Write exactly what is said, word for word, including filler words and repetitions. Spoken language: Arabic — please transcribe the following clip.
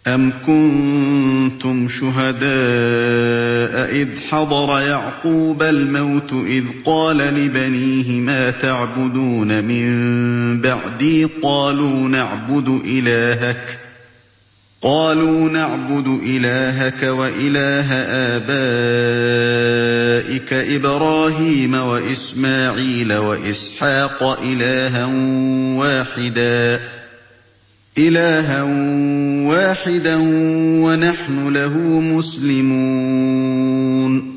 أَمْ كُنتُمْ شُهَدَاءَ إِذْ حَضَرَ يَعْقُوبَ الْمَوْتُ إِذْ قَالَ لِبَنِيهِ مَا تَعْبُدُونَ مِن بَعْدِي قَالُوا نَعْبُدُ إِلَٰهَكَ قالوا نعبد إلهك وإله آبائك إبراهيم وإسماعيل وإسحاق إلها واحدا إلها واحدا ونحن له مسلمون